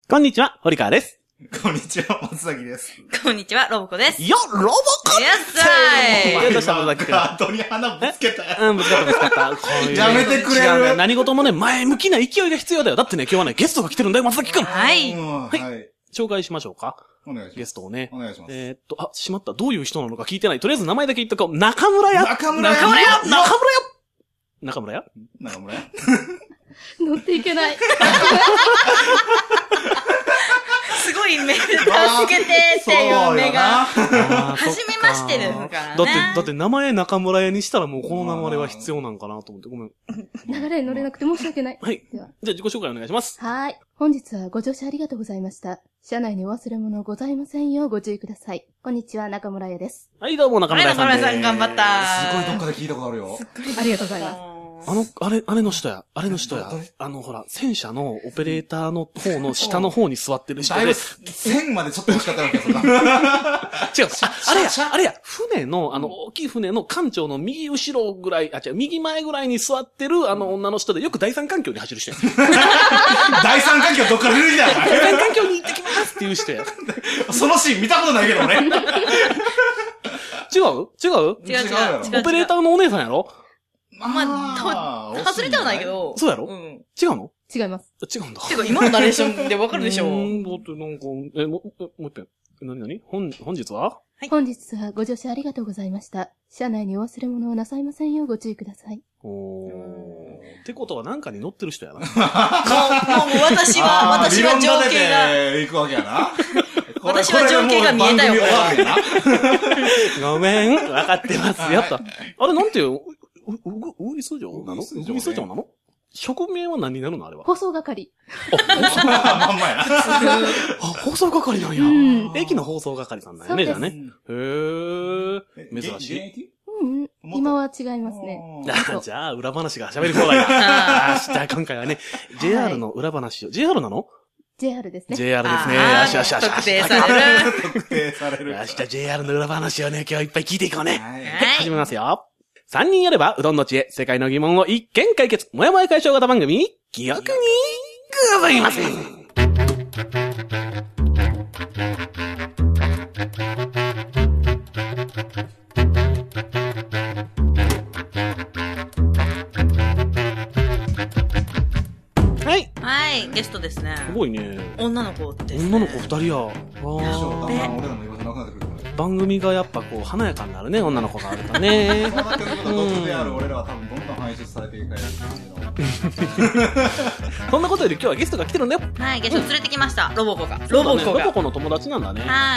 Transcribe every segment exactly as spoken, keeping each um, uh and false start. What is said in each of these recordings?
こんにちは、堀川です。 こんにちは、松崎です。 こんにちは、ロボコです。 よっ、ロボコやったーい。 どうした松崎くん。 ハートに鼻ぶつけたよ。うん、ぶつかったぶつかった。こういうやめてくれる。 何事もね、前向きな勢いが必要だよ。だってね、今日はね、ゲストが来てるんだよ、松崎くん。 はい。 はい。 紹介しましょうか。 お願いします。 ゲストをね。 お願いします。 えー、っと、あ、しまった。どういう人なのか聞いてない。とりあえず名前だけ言っとこう。中村屋。 中村屋。 中村屋。中村屋。中村屋。 中村屋。 乗っていけない。 すごい目で助けてっていう目が。初めましてですからね。 だって、だって名前中村屋にしたらもうこの流れは必要なんかなと思って。ごめん。 流れに乗れなくて申し訳ない。 はい。ではじゃあ自己紹介お願いします。 はい。本日はご乗車ありがとうございました。車内にお忘れ物ございませんようご注意ください。こんにちは、中村屋です。 はい、どうも中村屋さんです。 はい、中村さん頑張った。 すごいどっかで聞いたことあるよ。 ありがとうございます。 あの、あれ、あれの人や、あれの人や、あの、ほら、戦車のオペレーターの方の下の方に座ってる人で。 線までちょっと惜しかったわけですよ。違う、 あ、あれや、あれや、船の、あの、大きい船の艦長の右後ろぐらい、あ、違う、右前ぐらいに座ってる、あの、女の人で、よく第三環境に走る人や。 第三環境どっから出るんだよ、 第三環境に行ってきますっていう人や。 そのシーン見たことないけどね。 違う違う違う違う。 オペレーターのお姉さんやろまあ、と、外れてはないけど。 そうやろうん。違うの違います。 違うんだ。 てか、今のナレーションでわかるでしょ。 うん、だってなんか、え、も、もう一遍。なになに本、本日ははい。本日はご乗車ありがとうございました。車内にお忘れ物をなさいませんようご注意ください。 おー。ってことはなんかに乗ってる人やな。もう、もう私は、私は情景が。 行くわけやな。 私は情景が見えたよ。 ごめん、わかってますよ、と。あれなんていう、う、う、ういす城なのういす城なの職名は何になるのあれは。 放送係。 あ、まんまやな。 あ、放送係なんや。うん、駅の放送係さんなんやね、じゃあね。へー。珍しい。 うん、今は違いますね。 じゃあ、裏話が喋りそうだよ。あじゃあ今回はね、ジェイアール の裏話を。ジェイアール なのジェイアール ですね。 ジェイアール ですね。よしよしよし。 特定される。 特定される。 よし、じゃあ ジェイアール の裏話をね、今日はいっぱい聞いていこうね。 はい。 始めますよ。三人やれば、うどんの知恵、世界の疑問を一見解決。もやもや解消型番組、記憶にございます。はい。 はい、ゲストですね。 すごいね。 女の子ですね。 女の子二人や。わー。だんだん俺らの言わせなくなってくる。 番組がやっぱこう華やかになるね、女の子があるからね。 そうなってくると毒である俺らは多分どんどん排出されていく感じの。 そんなことより今日はゲストが来てるんだよ。 はい、ゲスト連れてきました。ロボコが。 ロボコが。ロボコの友達なんだね。 はい。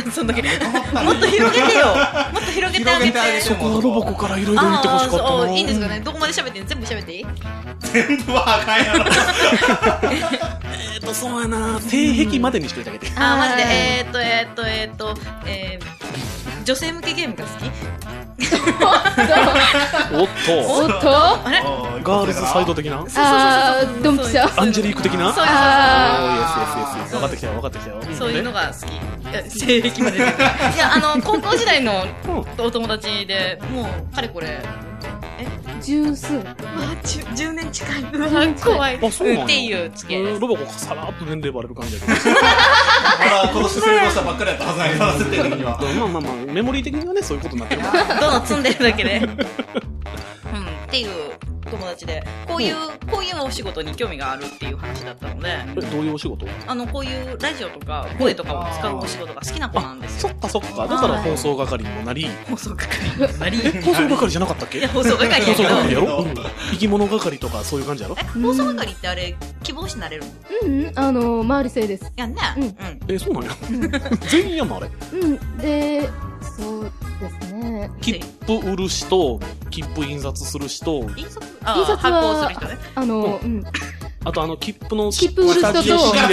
そんだけ。もっと広げてよ。もっと広げてあげて。 そこはロボコからいろいろ言ってほしかったな。 いいんですかね。どこまで喋ってん全部喋っていい？ 全部はあかんやろ。 えっと、そうやな。性癖までにしといてあげて。 あー、マジで。えーっと、えーっと、えーっと、えー、女性向けゲームが好き？ おっと。 おっとあれガールズサイド的な？ あー、ドンピシャ。 アンジェリーク的な？ そうあー、イエスイエスイエス。分かってきたよ、分かってきたよ。 そういうのが好き。性癖まで。いや、あの、高校時代のお友達で、もう、かれこれ、 え十数。うわ、 じゅうねん近い。うわ、怖い。 あ、そうなんだ。 っていう付き合い。 ロボコがさらっと年齢バレる感じだけど。 まだ今年成功したばっかりやったはずないから、設定的には。 まあまあまあ、メモリー的にはね、そういうことになってるから。 どんどん積んでるだけで。うん、っていう友達で、こういう、こういうお仕事に興味があるっていう話だったので。 え、どういうお仕事？ あの、こういうラジオとか、声とかを使うお仕事が好きな子なんですよ。 そっかそっか。だから放送係にもなり。 放送係にもなり。 放送係じゃなかったっけ？ いや、放送係やけど。 放送係やろ？生き物係とかそういう感じやろ？ え、放送係ってあれ、希望しなれるの？ うん、あの、周りせいです。 やんね。 うん。 え、そうなんや。全員やんのあれ？ うん。で、そうですね。 切符売る人、切符印刷する人。 印刷？あ、印刷発行する人ね。 あの、うん。 あとあの、切符の、 切符売る人と、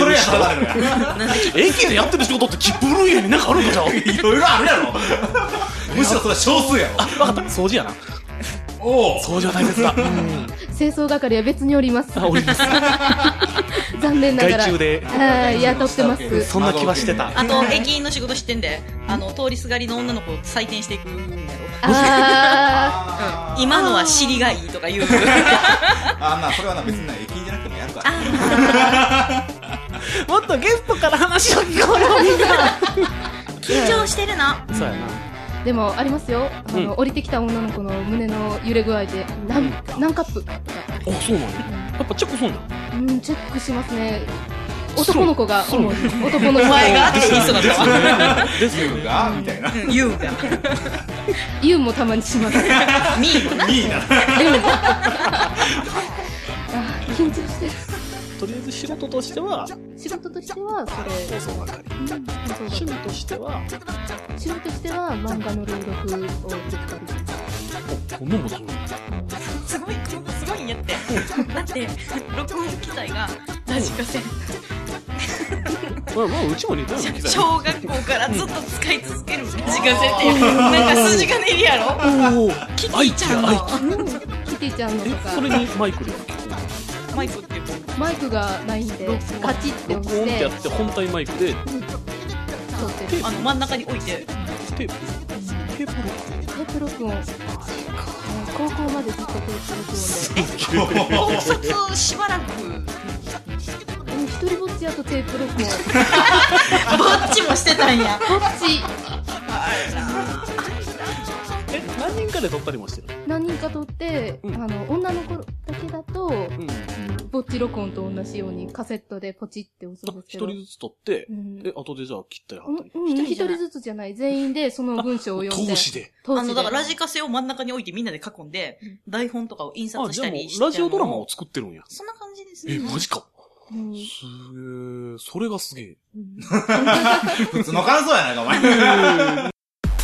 駅でやってる仕事って切符売る家になんかあるんかじゃん。 いろいろあるやろ。むしろそれは少数やろ。 あ、わかった。掃除やな。 おお。 掃除は大切だ。 清掃係は別におります。 あ、おります。 残念ながら。 外注で。 はい、雇ってます。 そんな気はしてた。 あと、駅員の仕事知ってんで、あの、通りすがりの女の子を採点していくんやろ。 あー。今のは尻がいいとか言う。 あ、まあ、それはな、別に駅員じゃなくてもやるから。 もっとゲストから話を聞こうよ、みんな。 緊張してるな。 そうやな。 でも、ありますよ。あの、降りてきた女の子の胸の揺れ具合で、何、何カップ。 あ、そうなんや。やっぱチェックそうなの？ うん、チェックしますね。男の子が主に。男の子お前がって言いそうだったわ。 ですユウがみたいな。 ユウが。 ユウもたまにします。 ミーもな。 ミーな。 あ、緊張してる。 とりあえず仕事としては、 仕事としては、それ。 放送係。趣味としては、 趣味としては、漫画の朗読をできたり。 こんなもんするの？ すごい、すごいんやって。だって、録音機材がラジカセ。 まあまあ、うちも似たような機材。 小学校からずっと使い続けるラジカセっていう、なんか筋金入りやろ？ おお、 キティちゃんの。 キティちゃんのとか。 それにマイクでマイクっていうマイクがないんで、カチッて押録音ってしてやって本体マイクで、 撮ってる。 あの真ん中に置いて。 テープテープテープ録音。高校までずっとテープ録音で。 高卒しばらく。 一人ぼっちやとテープ録音。 ぼっちもしてたんや。 ぼっち。 え、何人かで撮ったりもしてる？ 何人か撮って、 うんあの、女の子だけだと、 うん。 ぼっち録音と同じようにカセットでポチって押すんですけど。 一人ずつ撮ってう、んえ、後でじゃあ切ったり貼うんったり。 うん、一人ずつじゃない。全員でその文章を読んで。 投資で。 投資で。 あの、だからラジカセを真ん中に置いてみんなで囲んで、台本とかを印あ、 刷したじゃあもうりして。 ラジオドラマを作ってるんや。 そんな感じですね。 え、マジか。 うんすげえ、それがすげえ。 うん普通の感想やないか、お前。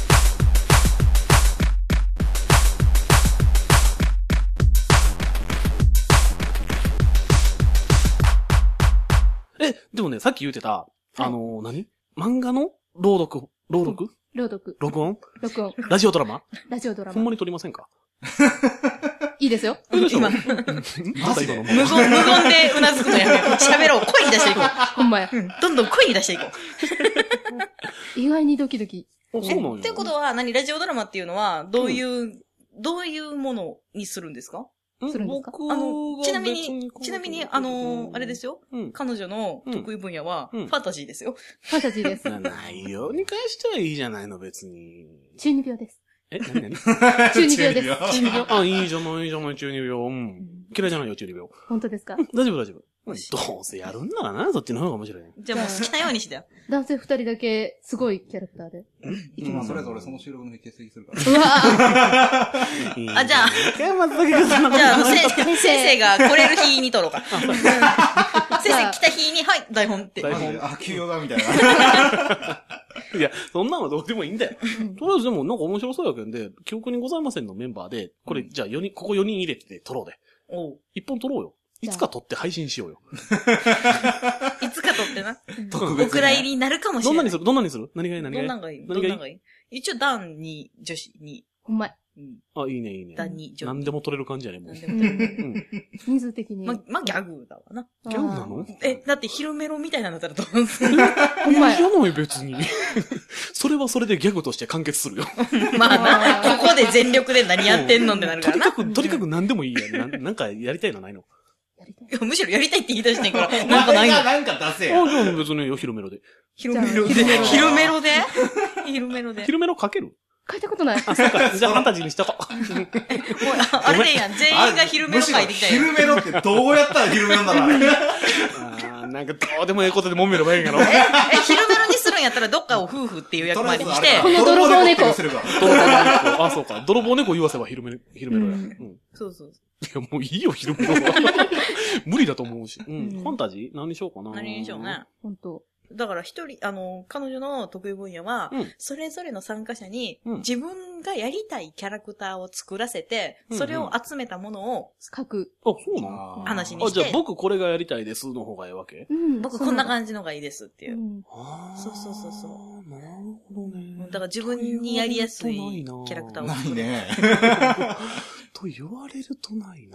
え、でもね、さっき言ってた、あのー、何漫画の朗読朗読朗読。 録音録音。 ラジオドラマラジオドラマ。 ほんまに撮りませんか？ いいですよ。 今、 また今のも無言、無言でうなずくのやめよう。喋ろう。声に出していこほんまや。 う。うん。どんどん声に出していこう。 意外にドキドキ。 あ、そうなんや。 ってことは、何ラジオドラマっていうのは、どういう、どういうものにするんですか？ んするんですか僕あの、ちなみにが別、 ちなみに、あの、あれですよ。 うん。 彼女の得意分野は、 うんファンタジーですよ。 ファンタジーです。 な内容に関してはいいじゃないの、別に。 中二病です。 え、なになに中二病です。 中二病あ、いいじゃない、いいじゃない、中二病。うん。嫌いじゃないよ、中二病。 本当ですか？ 大丈夫、大丈夫。どうせやるんならな、そっちの方が面白いね。 じゃあもう好きなようにしてよ。 男性二人だけ、すごいキャラクターで。 まあ、それぞれその収録の日欠席するから。 うわあじゃあいや、まずだけどそんなことじゃあ、あのないせ先生が来れる日に撮ろうか。先生来た日に、はい、台本って。 台本マジで、あ、休養だ、みたいな。 いや、そんなのはどうでもいいんだよ。とりあえずでもなんか面白そうやけんで、記憶にございませんのメンバーで、これ、じゃあよにん、ここよにん入れて撮ろうで。 おう一本撮ろうよ。いつか撮って配信しようよ。 いつか撮ってな。 特お蔵入りになるかもしれない。 どんなにするどんなにする何がいい何がいいどんなんがいいど何がいいんなんがいい一応、男に、女子に。 ほんまや。 うん。 あ、いいね、いいね。 男に、女何でも撮れる感じやね、もう。 なんでも撮れるうん。 人数的に。 ま、ま、ギャグだわな。 ギャグなのえ、だってヒロメロみたいなんだったらどうするほんまや。 いやない、別に。それはそれでギャグとして完結するよ。 まあな、ここで全力で何やってんのってなるからな。 とにかく、とにかく何でもいいやん。ななんかやりたいのないの？ やりたい。 いやむしろやりたいって言い出してんから、 おなんかないの前が。なんか出せあ、 よ。 じゃあ別によ、ヒロメロで。 ヒロメロで。 じゃあヒロメロでヒロメロで。 ヒロメロかける？ 書いたことない。 あ、そうか。じゃあファンタジーにしとこう。 もう、ああれでやん。全員がヒルメロ書いてきたヒよ。 ルメロってどうやったらヒルメロなのあれ。 あーなんかどうでもええことでもめればいいんやろ。 え、ヒルメロにするんやったらどっかを夫婦っていう役割にして、 この泥棒猫泥すれば泥棒猫。あ、そうか。泥棒猫言わせばヒルメロ、ヒルメロや。 ううんん。 そうそう。 いや、もういいよ、ヒルメロは。無理だと思うし。うん。 うんファンタジー何にしようかな。 何にしようね。 ほんと。 だから一人、あの、彼女の得意分野は、 うんそれぞれの参加者に、 うん自分がやりたいキャラクターを作らせて、 うんうんそれを集めたものを書く。 あ、そうなのあ、 話にして、 じゃあ僕これがやりたいですの方がええわけ？ うん。 僕こんなじ感じのがいいですっていうう。 ん。 あーそうそうそうそなるほどね。 だから自分にやりやすいキャラクターをないね。 と言われるとないな。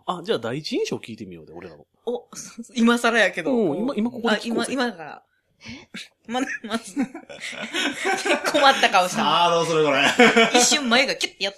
あ、じゃあ第一印象聞いてみようで、俺らの。 お、今更やけど。 うん、今、今ここであ、今、 聞こうぜ。 今から。ま、まず、困った顔した。 ああ、どうするこれ。 一瞬前がキュッてやった。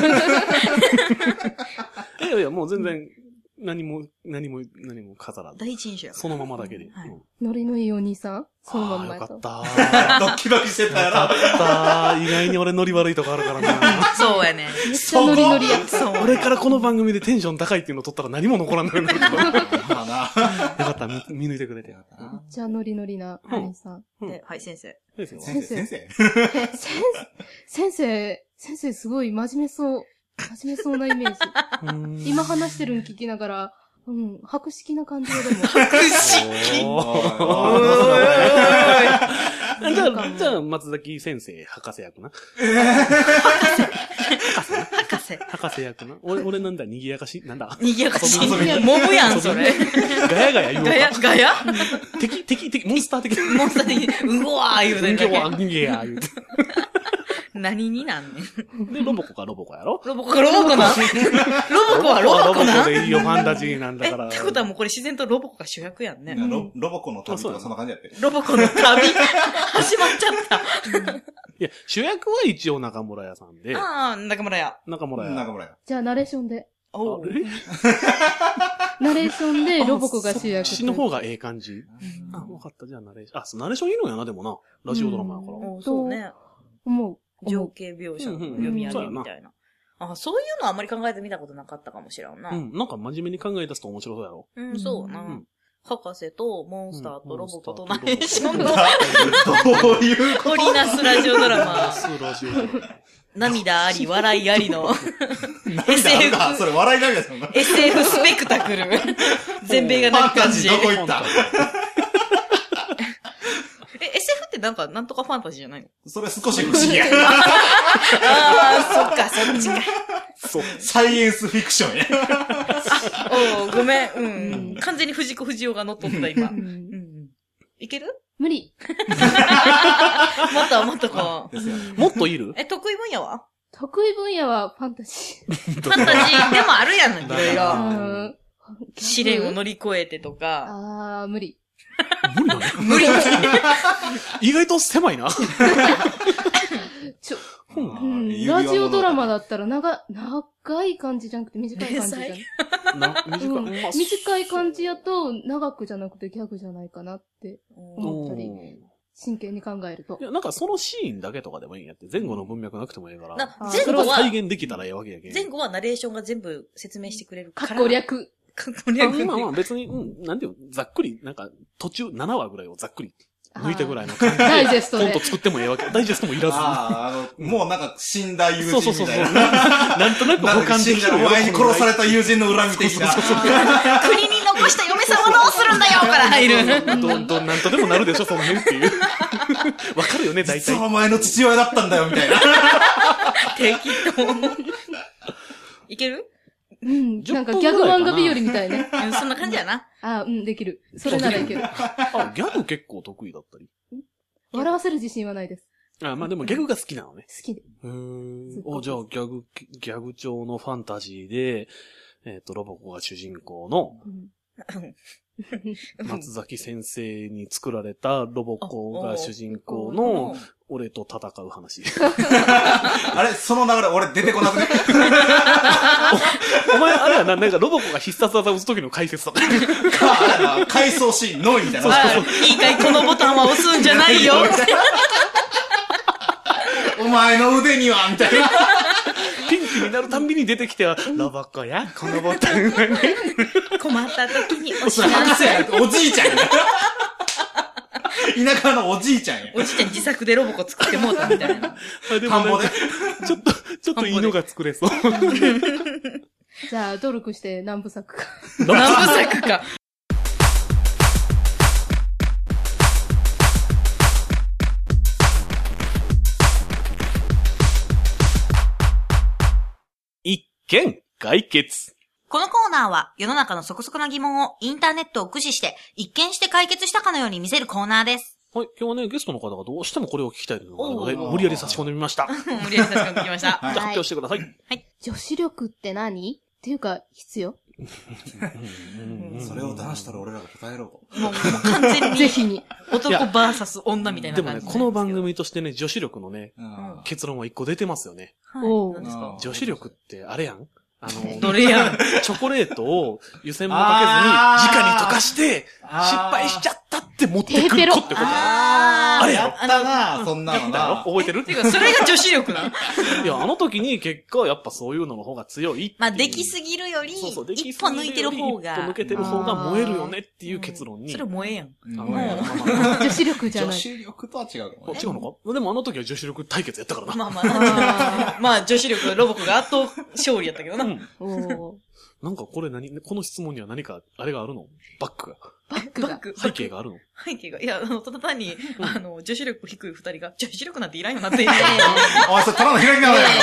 いやいや、もう全然、何も、何も、何も飾らず。 第一印象や。 そのままだけで。 はいうんノリのいいお兄さんそのまんまあーよやと。 かったー。 ドキドキしてたやよかろ。 ったー。意外に俺ノリ悪いとこあるからな。 そうやね。 めっちゃノリノリやった。 そう。 俺からこの番組でテンション高いっていうのを取ったら何も残らんのよ。よかまあな。 った、見見抜いてくれて。 めっちゃノリノリなお兄さん。 うんで、はい、先生。 ですよ先生、先生。 先生、先生すごい真面目そう。真面目そうなイメージ。 うーん今話してるの聞きながら、うん、博識な感じでも。 博識おおいーおいじゃあ、じゃあ、松崎先生、博士役な。 博士。 博士役な。俺、俺なんだ、賑やかし、なんだ。 賑やかし。 遊び遊びモブやん、それ。 ガヤガヤ言うのガヤ、 か。 ガヤ敵、敵、敵、モンスター的な。 モンスター的に、うごわー言うねんだけ。 人形は、人形や、言うて。 何になんねん。 で、ロボコかロボコやろロボコ、ロボコなロボコはロボコロボなコでいいよ、ファンタジーなんだえ、 から。 ってことはもうこれ自然とロボコが主役やんね。 ロロボコの旅とかそんな感じやって。 ロボコの旅始まっちゃった。 いや、主役は一応中村屋さんで、 ああ、中村屋。 中村屋。 中村や。 じゃあナレーションで。 おう。 あれナレーションでロボコが主役。 そっちの方がええ感じ。あ、わかった。じゃあナレーション。あ、そうナレーションいいのやな、でもな。ラジオドラマやから。 おうそうね。 思う。 情景描写の読み上げみたいな。あ、そういうのはあんまり考えてみたことなかったかもしれんな。 うん、なんか真面目に考え出すと面白そうやろ。 うん、そうな。 ん博士とモンスターとロボコとナうんレーションのどういうこ織りなすラジオドラマ。 スラジオドラマ。 涙あり、笑いありのと涙あるかそれ笑い涙ですもんね。 エスエフ スペクタクル。全米がファンタ泣く感じ。 ジーどこ行ったえ、エスエフ ってなんか、なんとかファンタジーじゃないのそれ少し不思議や。 ああ、そっか、そっちか。 そう。 サイエンスフィクションや。 おうごめん、うん。完全に藤子不二雄が乗っ取った、今。 ううんん。いける無理。 もっと、もっとこう。 ですよ。 もっといるえ、得意分野は得意分野はファンタジファンタジーでもあるやん、いろいー。 ろ。 うん試練を乗り越えてとか。 あー、無理。 無理だね。 無理。 意外と狭いな。 ちょ、 ううんん、ラジオドラマだったら長、長い感じじゃなくて短い感じじゃないな、短い。 うんまあ短い感じやと長くじゃなくてギャグじゃないかなって思ったり、真剣に考えるとい。や、なんかそのシーンだけとかでもいいんやって、前後の文脈なくてもいいから。 なあー前後は、 再現できたらええわけやけん。 前後はナレーションが全部説明してくれるから。 かっこ略。 かっこあ略。 まあまあ別に、うん、なんていうの、ざっくり、なんか途中ななわぐらいをざっくり抜いたぐらいの感じで、 ダイジェストでコント作ってもええわけ。ダイジェストもいらず。 ああ、あの、もうなんか死んだ友人みたいな。 そうそうそうそう。なんとなく保管できるよ。 お前に殺された友人の恨み的な。 国に残した嫁さんはどうするんだよから入る。 どんどんなんとでもなるでしょ、その辺っていう。わかるよね、大体。 実はお前の父親だったんだよ、みたいな。 適当。いけるうん。 じゅっなんかぷんぐらいかなギャグ漫画日和みたいね。 うんそんな感じやな。 あー、うん、できる。それならいける。 あ、ギャグ結構得意だったり。 笑わせる自信はないです。 あ、まあでもギャグが好きなのね。 好きで。 へーすっごくお、じゃあギャグ、ギャグ調のファンタジーで、えっと、ロボコが主人公のうん松崎先生に作られたロボコが主人公の俺と戦う話。 あれ、その流れ俺出てこなくね。 お前、あれやな、なんかロボコが必殺技を打つ時の解説だった。 か、あれな、回想シーンのみたいな。 あいいかい、このボタンは押すんじゃないよ。 お前の腕には、みたいな。 ピンチになるたんびに出てきては、ロボコや、このボタンはね。 困った時に押しそれな博士やなくておじいちゃんや。田舎のおじいちゃんや。 おじいちゃん自作でロボコ作ってもうたみたいな。 あでもなんか田んぼで。 ちょっと、ちょっといいのが作れそう。 じゃあ、努力して何部作か。 何部作か。 一見解決。 このコーナーは世の中のそこそこな疑問をインターネットを駆使して一見して解決したかのように見せるコーナーです。 はい、今日はね、ゲストの方がどうしてもこれを聞きたいというのがあるので、 おー無理やり差し込んでみました。じゃ無理やり差し込んできました。 あ発表してください。 女子力って何っていうか、必要それを出したら俺らが答えろと。 もう、もう完全に。 ぜひに。 男バーサス女みたいなでもね、 感じ。 この番組としてね、女子力のね、 うん。 結論は一個出てますよね。 はい。 おう何ですか？ 女子力ってあれやんあの、 どれやん。 チョコレートを湯煎もかけずに、直に溶かして、失敗しちゃったって持ってくる子ってこと。 ああれやったなそんなのな。 覚えてるてか、それが女子力なのいや、あの時に結果やっぱそういうのの方が強いっていう。 まあ、できすぎるより、 そうそう、でき一すぎ歩抜いてる方が。 一歩抜けてる方が燃えるよねっていう結論に。 それ燃えやん。 うんあの燃えるまあまあまあ女子力じゃ女ない。 子力とは違うかもね。 違うのかでもあの時は女子力対決やったからな。 まあまあ、まあ、女子力、ロボコが圧倒勝利やったけどな。 うんおーなんかこれ何、この質問には何か、あれがあるのバックが。 バックが。 バック。 背景があるの背景が。いや、あの、ただ単に、あの、女子力低い二人が、女子力なんていらんよなって言って。 おい、それただの開きなのよ、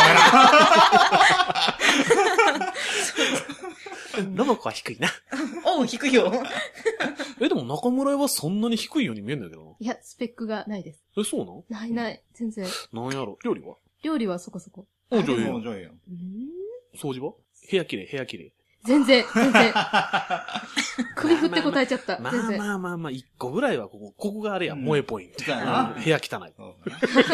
ラマコは低いな。 おう、低いよ。 え、でも中村屋はそんなに低いように見えんだけどな。 いや、スペックがないです。 え、そうなんないない。全然。 なんやろ料理は料理はそこそこ。 あ、じゃあいいよ。 もう上位よ。 うーん掃除は部屋綺麗、部屋綺麗。 全然、全然。首振って答えちゃった。 まあ全然。 まあまあまあ、一個ぐらいはここ、ここがあれや、 うん萌えポイント。 そうやなうん部屋汚い。 そう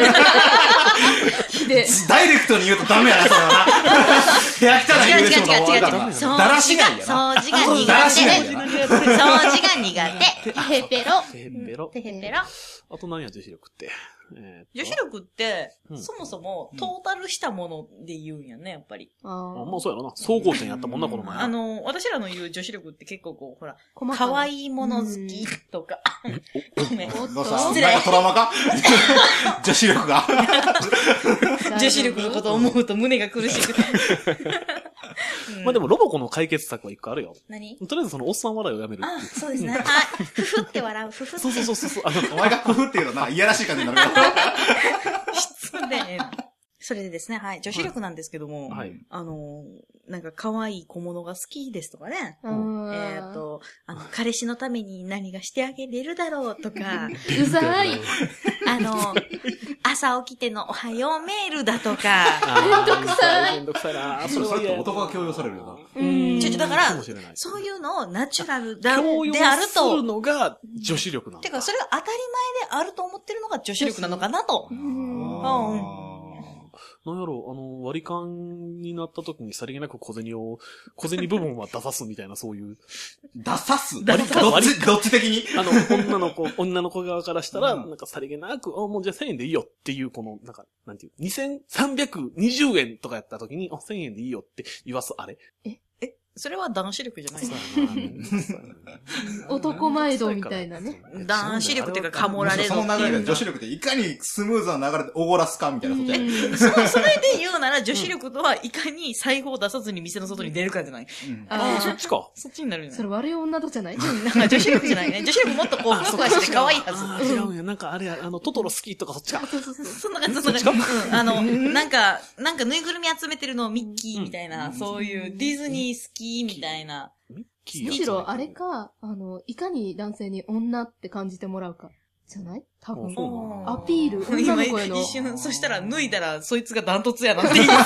ひで。 ダイレクトに言うとダメやな、それはな。部屋汚い言うでしょうが終わるからな。 掃だら除が、 しないやな。 掃除がだらしない苦手。 やな。 掃除が苦手。 テヘペロ。 テヘペロ。 てへぺろ。 あと何や、女子力って。えーっと女子力って、 うんそもそもトータルしたもので言うんやね、やっぱり。 ああ、 ーまあそうやろな。総合点やったもんな、この前。 あの、私らの言う女子力って結構こう、ほら、 細かな可愛いもの好きとか、ごめん。 おっとどうした失礼なんかトラウマか女子力が。 女子力のことを思うと胸が苦しくて。うんまあでも、ロボコの解決策は一個あるよ。 何とりあえずそのおっさん笑いをやめるってあ、 いう。 そうですね。はい。ふふって笑う。ふふって。 そうそうそうそう。あの、 お前がふふっていうのなんかいやらしい感じになるけど。 失礼。それでですね、はい。女子力なんですけども、 はい。 あの、なんか可愛い小物が好きですとかね。 うーんえっと、あの、彼氏のために何がしてあげれるだろうとか、 うざい。 あの、朝起きてのおはようメールだとか、 めんどくさい。めんどくさいな。それそれっては嫌や男が強要されるよな。 うんちょちょだからかもしれない。 そういうのをナチュラルだ強要であるすると、 のが女子力なの。 てかそれが当たり前であると思ってるのが女子力なのかなと。 うんなんやろう、あの、割り勘になった時にさりげなく小銭を、小銭部分は出さすみたいな、そういう。 出さす出さすどっち、どっち的にあの、女の子、女の子側からしたら、 うんなんかさりげなく、あ、もうじゃあせんえんでいいよっていう、この、なんか、なんていう、にせんさんびゃくにじゅうえんとかやった時に、あ、せんえんでいいよって言わす、あれ。 それは男子力じゃないそうのやなそうやな男前度みたいなね。 男子力っていうか、かもられるその流れで女子力。 力っていかにスムーズな流れでおごらすかみたいなことや。 そう、それで言うなら女子力とはいかに財布を出さずに店の外に出るかじゃない。 うんあ、 あそっちか。 そっちになるよねそ。れ悪い女とじゃないなんか女子力じゃないね。女子力もっとこう、ふわふわして可愛いはず。 あー違うんや。なんかあれや、あの、トトロ好きとかそっちか。 そうそうそう。 そんな感じ、そんな感じ。うん。あの、なんか、なんかぬいぐるみ集めてるのミッキーみたいな、そういうディズニー好きみたいな。 ミッキーやむしろあれか、あの、いかに男性に女って感じてもらうか。じゃない多分あ。そうなのアピール、女今の子への。 一瞬、そしたら脱いだらそいつがダントツやなって言い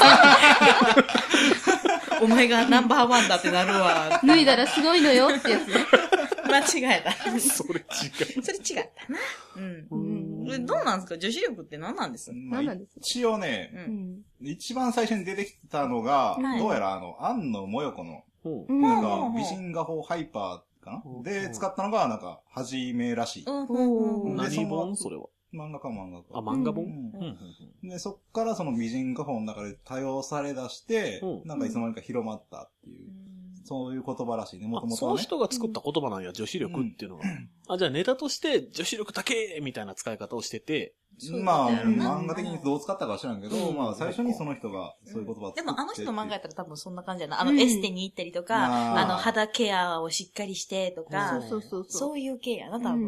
お前がナンバーワンだってなるわ。 脱いだらすごいのよってやつね。 間違えた。 それ違う。 それ違ったな。うん。 うんこれどうなんですか女子力って何なんですまあ何なんですか一応ね、 う。 うんん。 一番最初に出てきたのが、 はいどうやらあの、安野もよこの、 うんうんなんうんか、美人画法ハイパーかなうんで、使ったのが、なんか、はじめらしい。 うん。 おーで何本そそれは。 漫画か漫画あ、 か。 漫画本うんうんうんで、そっからその美人画法の中で多用され出してう、んなんかいつの間にか広まったっていう、そういう言葉らしいね、もあそのともとはね。 人が作った言葉なんや、女子力っていうのが。あ、じゃあネタとして女子力だけみたいな使い方をしてて、 まあ、 そうだよな漫画的にどう使ったかは知らんけど、 うんまあ、最初にその人がそういう言葉を作って。 でもあの人の漫画やったら多分そんな感じやな。あの、 うんエステに行ったりとか、 あーあの、肌ケアをしっかりしてとか、 そうそうそうそう。 そういう系やな、多う分。 ん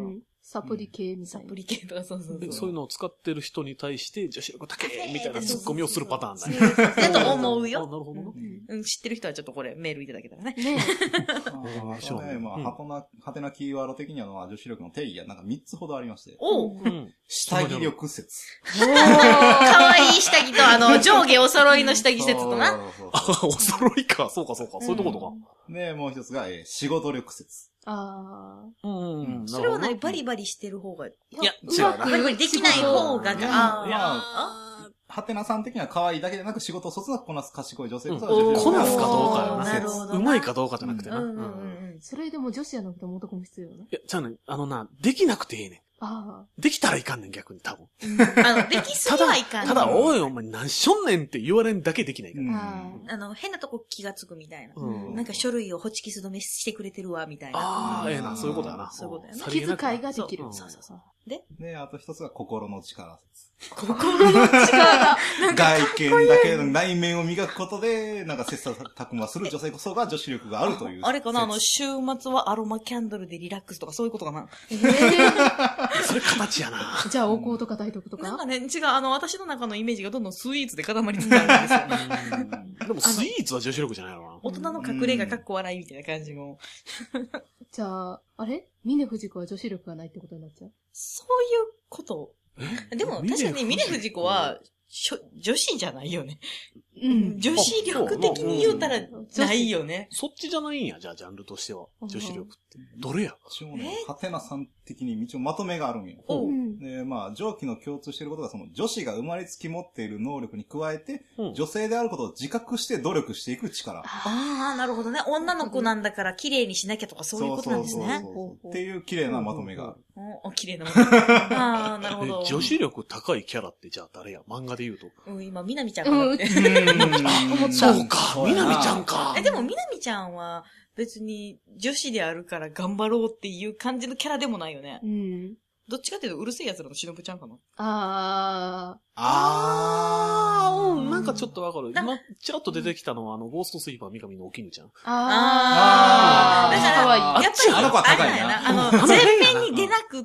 サプリ系みたいな。 サプリ系とか、そうそうそう。 そういうのを使ってる人に対して女子力高えみたいなツッコミをするパターンだね。だと思うよ。 あ、なるほどな。 うん、知ってる人はちょっとこれメールいただけたらね。 ねああ、そうね。まあ、はとな、はてなキーワード的には、女子力の定義がなんかみっつほどありまして。 おう。 下着力説。 おー、かわいい下着と、あの、上下お揃いの下着説とな。 あ、お揃いか。そうかそうか。そういうとことか。 で、もう一つが、えー、仕事力説。 ああ。うん。 それは何バリバリしてる方が。いや、違うな。 バリバリできない方が、ああ。いや、はてなさん的には可愛いだけでなく仕事をそつなくこなす賢い女性こそが女子力。こなすかどうかよな。 なるほど。 うまいかどうかじゃなくてな。 それでも女子やなくても男も必要な。 いや、じゃあね、あのな、できなくていいねん。 ああ。 できたらいかんねん、逆に多分。 あの、できすぎはいかんねん。 ただ、おいお前何しょんねんって言われんだけできないから。 あの、変なとこ気がつくみたいな。なんか書類をホチキス止めしてくれてるわ、みたいな。 ああ、ええな、そういうことやな。 そういうことやな。 気遣いができる。 そうそうそう。でで、あと一つが心の力説。 心の力外見だけど内面を磨くことで、なんか切磋琢磨する女性こそが女子力があるという。 あれかなあの、週末はアロマキャンドルでリラックスとかそういうことかなええー。 それ形やな。 じゃあ、お香とか台所とかなんかね、違う、あの、私の中のイメージがどんどんスイーツで固まりつつあるんですよね。 でもスイーツは女子力じゃないのかな。 大人の隠れがかっこ笑いみたいな感じも。 じゃあ、あれ峰不二子は女子力がないってことになっちゃうそういうことでも、確かに峰不二子は、しょ、女子じゃないよね。うん。女子力的に言うたら、ないよね。 そっちじゃないんや、じゃあ、ジャンルとしては。女子力って。どれや私もね、はてなさん的に一応まとめがあるんよ。で、まあ、上記の共通していることが、その、女子が生まれつき持っている能力に加えて、女性であることを自覚して努力していく力。 ああ、なるほどね。女の子なんだから綺麗にしなきゃとかそういうことなんですね。 そうそうそうっていう綺麗なまとめがある。 お、綺麗なまとめ。ああ、なるほど。 女子力高いキャラってじゃあ誰や漫画で言うと。 うん、今、みなみちゃんかなって。 そうか、みなみちゃんか。 え、でもみなみちゃんは別に女子であるから頑張ろうっていう感じのキャラでもないよね。うん。どっちかっていうとうるせえ奴らのしのぶちゃんかな。 あー。 あー、うん、なんかちょっとわかる。今、ちらっと出てきたのはあの、ゴーストスイーパー三上のおきぬちゃん。 あー。だから、やっぱり、 あの子は高いな。 あの、前面に出なくって、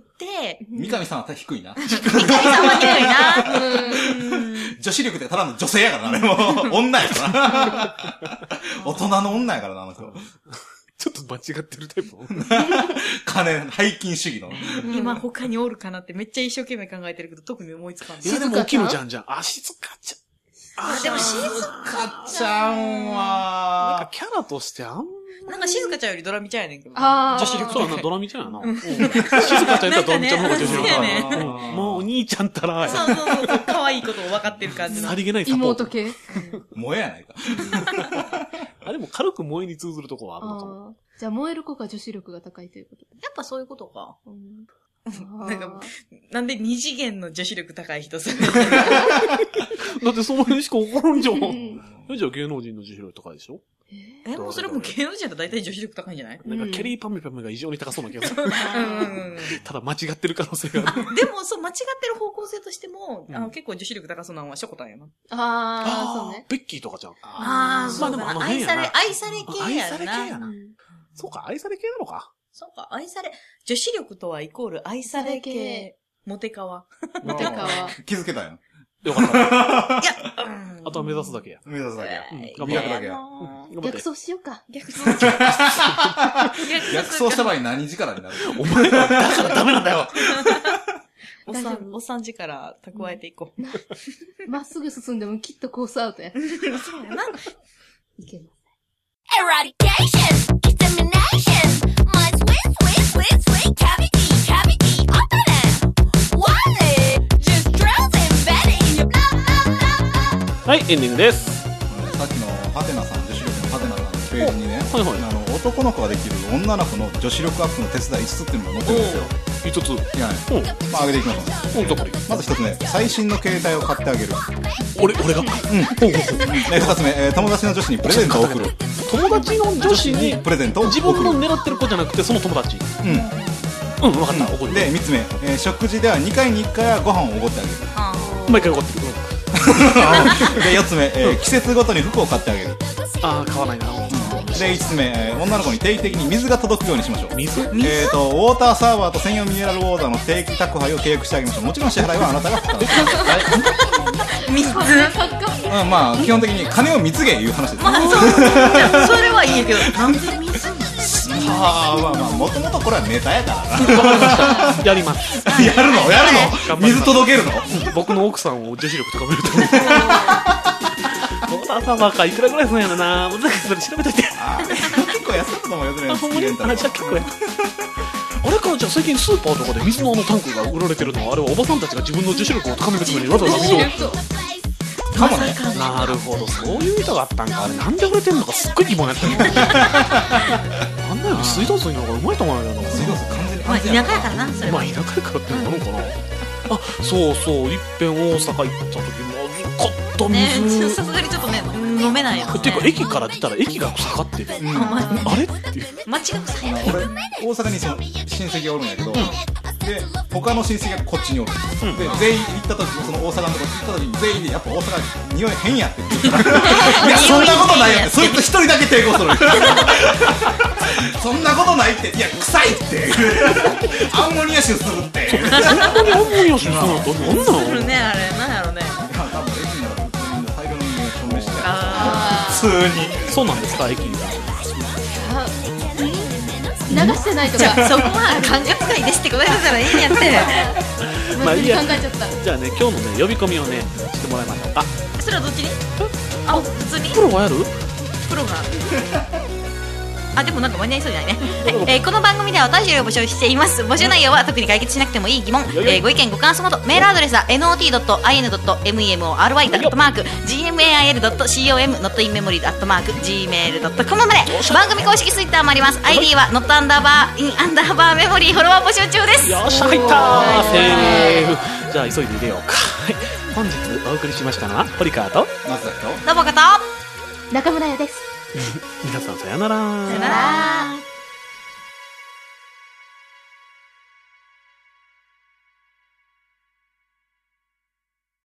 三上さんは低いな。 三上さんは低いな。女子力ってただの女性やからな、あれも。女やからな。大人の女やからな、あの人。 ちょっと間違ってるタイプ金、背筋主義の。 今他におるかなってめっちゃ一生懸命考えてるけど、特に思いつかん。 いやでも、おきぬちゃんじゃん。あ、しずかちゃん。 あ、でもしずかちゃんは、 なんかキャラとしてあんなんかしずかちゃんよりドラミちゃんやねんけど。 あ女子力そうやな、ドラミちゃんやな。しずかちゃんやったらドラミちゃんの方が女子力やね。 もうお兄ちゃんたら。 そうそうそう。可愛いことを分かってる感じの。 さりげないサポート。 妹系。 萌えやないか。 あれも軽く萌えに通ずるところはあるのかも。 じゃあ燃える子が女子力が高いということで。 やっぱそういうことか。なんか、なんで二次元の女子力高い人するだってその辺しか分からんじゃん。じゃあ芸能人の女子力高いでしょえ、もうそれも芸能人だと大体女子力高いんじゃない？ なんかキャリーパミュパミュが異常に高そうな気がする。ただ間違ってる可能性がある。 でもそう、間違ってる方向性としても、あの結構女子力高そうなのはショコタンやな。 ああ、そうね。 ベッキーとかじゃん。 ああ、そうだな。愛され、愛され系やな。 愛され系やな。そうか、愛され系なのか。 そうか、愛され、女子力とはイコール愛され系、モテカワ。 モテカワ。 気づけたよ。 よかった。いや、 あとは目指すだけや。 目指すだけや。 頑張るだけや。 逆走しようか。 逆走。 逆走した場合何力になる？ お前はだからダメなんだよ。 おっさん、おっさん力蓄えていこう。まっすぐ進んでもきっとコースアウトや。 そうやな。 いけません。 Eradication, extermination, my sweet, sweet, sweet, sweet cavity, cavity, opening, wallet, just drills embedded in your blah, blah, blah, blah. はい、エンディングです。 さっきのハテナさん、女子力のハテナさんのページにね、 はいはい、 あの男の子ができる女の子の女子力アップの手伝いいつつっていうのが載ってるんですよ。 いつつ。 いやね。うん。まあ、上げていきましょう。 うん、どこに？ まず一つ目、最新の携帯を買ってあげる。 俺、俺が？うん。 え、二つ目、えー、友達の女子にプレゼントを送る。 友達の女子にプレゼントを送る。 自分の狙ってる子じゃなくて、その友達。 うん。 うん、分かった。怒る。 で、三つ目、えー、食事ではにかいにいっかいはご飯をおごってあげる。 毎回怒ってる。 で、四つ目、えー、季節ごとに服を買ってあげる。 ああ、買わないな。 で、いつつめ、えー女の子に定期的に水が届くようにしましょう。 水えっと、ウォーターサーバーと専用ミネラルウォーターの定期宅配を契約してあげましょう。もちろん支払いはあなたが負担します。 水。 うん、まあ、基本的に金を貢げいう話です。 まあ、そう、いやそれはいいけど、なんで水にああ、まあまあ、もともとこれはネタやからな。 やります。 やるのやるの水届けるの僕の奥さんを女子力高めるために。ウォーターサーバーかいくらぐらいするんやろな。難しい、それ調べといて。 あー結構安かったと思うよ、それ。 あ、ほんまに？あ、じゃあ結構や。あれか、じゃあ最近スーパーとかで水のあのタンクが売られてるのは、あれはおばさんたちが自分の女子力を高めるためにわざわざ水を。 かもね。 なるほど、そういう意図があったんか。あれなんで売れてんのかすっごい疑問やったよ。あんなより水道水の方がうまいと思うんだけどな。 水道水完全にまあ、 安全や田舎やからな、それは。 まあ田舎やからっていうのもあるのかな。あ、そうそう、いっぺん大阪行った時まずかったね水。 さすがにちょっとね、飲めないよね。 っていうか駅から出たら駅が臭かってる。 うんあれっていう。 街が臭いの。 俺、大阪にその親戚がおるんやけど、で、他の親戚がこっちにおる。 うんで、全員行った時、その大阪のとこ行った時に全員でやっぱ大阪匂い変やって言ってた。いや、そんなことないやって、そいつ一人だけ抵抗する。そんなことないって、いや、臭いって。アンモニア臭するって。 本当にアンモニア臭そうなとなんなすの？ るね、あれ。なんやろね。 多分駅なら普通に大量の匂いが証明してた。 あ普通に。 そうなんですか、駅が。 流してないとー。じゃか。 あ、そこは感覚使いですって答えたらいいんやって。 まあいいや考えちゃった。 じゃあね、今日のね、呼び込みをね、してもらいましょうか。 それはどっちにあ、普通にプロがやる？ プロが。あ、でもなんか間に合いそうじゃないね。はい、えーこの番組ではお便りを募集しています。募集内容は特に解決しなくてもいい疑問、えーご意見ご感想など、メールアドレスは ノーティードットアイエヌドットメモリー アットマーク ジーエムエーアイエルドットコム ノットインメモリー アットマーク ジーメールドットコム まで。番組公式ツイッターもあります。アイディー はノットアンダーバーインアンダーバーメモリーフォロワー募集中です。 よっしゃ、入ったー。セーフ。じゃあ急いで入れようか。はい。本日お送りしましたのは堀川と。 まずだと。 どうもかと。 中村屋です。 皆さんさよなら。 さよなら。